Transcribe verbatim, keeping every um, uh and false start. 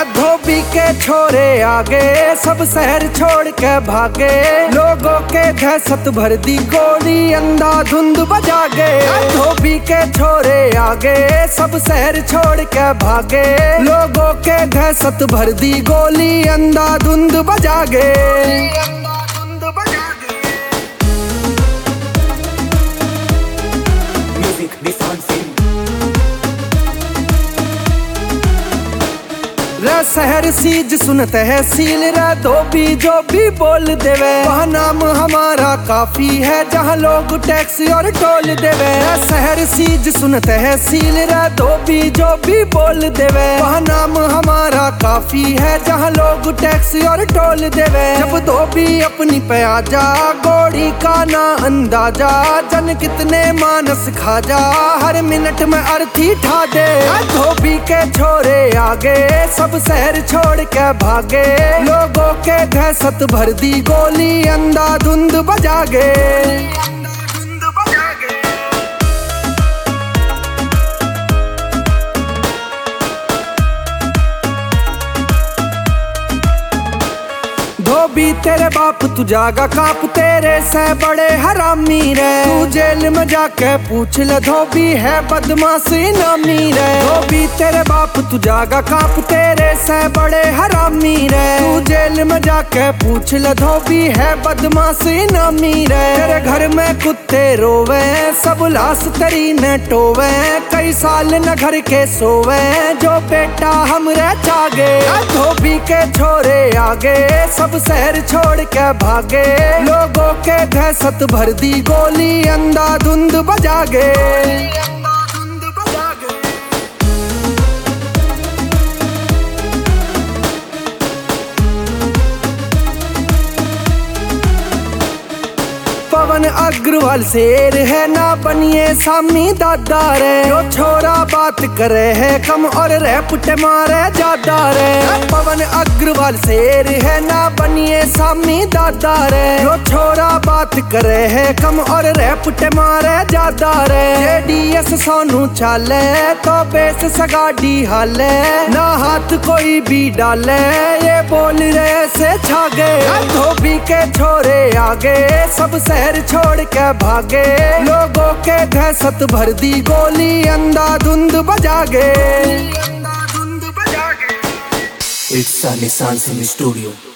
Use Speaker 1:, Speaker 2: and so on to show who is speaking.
Speaker 1: धोबी के छोरे आगे सब शहर छोड़ के भागे, लोगों के दहशत भर दी गोली अंधाधुंध बजा गे। धोबी के छोरे आगे सब शहर छोड़ के भागे, लोगों के दहशत भर दी गोली अंधाधुंध बजा गे। रे शहर सीज सुन तहसील रे धोबी जो भी बोल देवे, वह नाम हमारा काफी है जहाँ लोग टैक्स और टोल देवे। रे शहर सीज सुन तहसील रे धोबी जो भी बोल देवे, वह नाम हमारा काफी है जहाँ लोग टैक्स और टोल देवे। जब धोबी अपनी पे आ जा गोड़ी का ना अंदाजा, जन कितने मानस खा जा हर मिनट में अर्थी ठा दे। धोबी के छोरे आगे सब शहर छोड़ के भागे, लोगों के दहशत भर दी गोली अंधाधुंध बजा गे। धोबी तेरे बाप तू जागा काप, तेरे से बड़े हरामी रे। तू जेल में जाके पूछ ले धोबी है बदमाश इनामी रे। धोबी तेरे बाप तू जागा काप, तेरे से बड़े हरामी रे। तू जेल में जाके पूछ ले धोबी है बदमाश इनामी रे। तेरे घर में कुत्ते रोवे सब लाश तेरी न टोवे, कई साल न घर के सोवे जो बेटा हमरे जागे। धोबी के छोरे आगे सब शहर छोड़ के भागे, लोगों के दहशत भर दी गोली अंधाधुंध बजा गे। पवन अग्रवाल शेर है ना बनिए सामी दादा रे। जो छोरा बात करे है कम और रैपट मारे ज्यादा रे। पवन अग्रवाल शेर है ना बनिए सामी दादा रे। जो छोरा बात करे है कम और रैपट मारे ज्यादा रे। जेडीएस सोनू चाले तो बेस सगाडी हाले, ना हाथ कोई भी डाले ये बोल रहे से छागे। धोबी के छोरे आगे सब शहर छोड़ के भागे, लोगों के दहशत भर दी गोली अंधाधुंध बजा गे।
Speaker 2: It's Sunny Sun in the studio.